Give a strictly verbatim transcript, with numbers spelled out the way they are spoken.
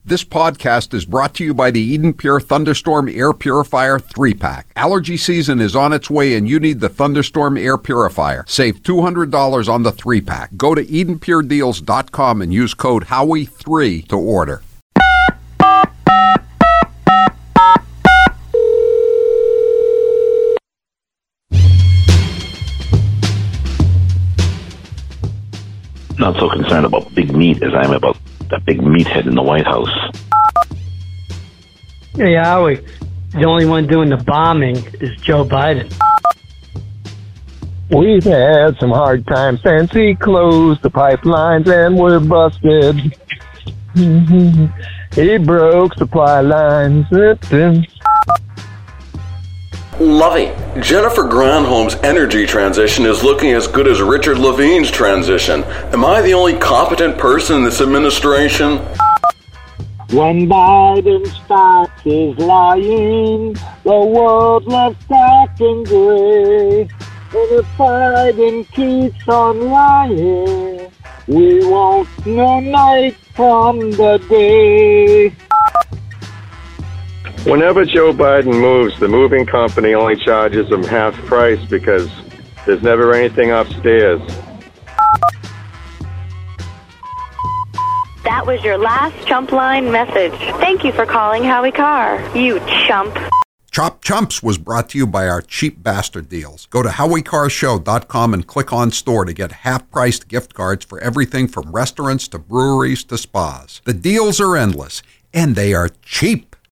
This podcast is brought to you by the Eden Pure Thunderstorm Air Purifier three pack. Allergy season is on its way and you need the Thunderstorm Air Purifier. Save two hundred dollars on the three pack. Go to eden pure deals dot com and use code Howie three to order. Not so concerned about big meat as I am about that big meathead in the White House. Hey, Howie. The only one doing the bombing is Joe Biden. We've had some hard times since he closed the pipelines and we're busted. He broke supply lines. Lovey, Jennifer Granholm's energy transition is looking as good as Richard Levine's transition. Am I the only competent person in this administration? When Biden starts his lying, the world left black and gray. And if Biden keeps on lying, we won't know night from the day. Whenever Joe Biden moves, the moving company only charges him half price because there's never anything upstairs. That was your last Chump Line message. Thank you for calling Howie Carr, you chump. Chop Chumps was brought to you by our cheap bastard deals. Go to howie car show dot com and click on store to get half-priced gift cards for everything from restaurants to breweries to spas. The deals are endless, and they are cheap.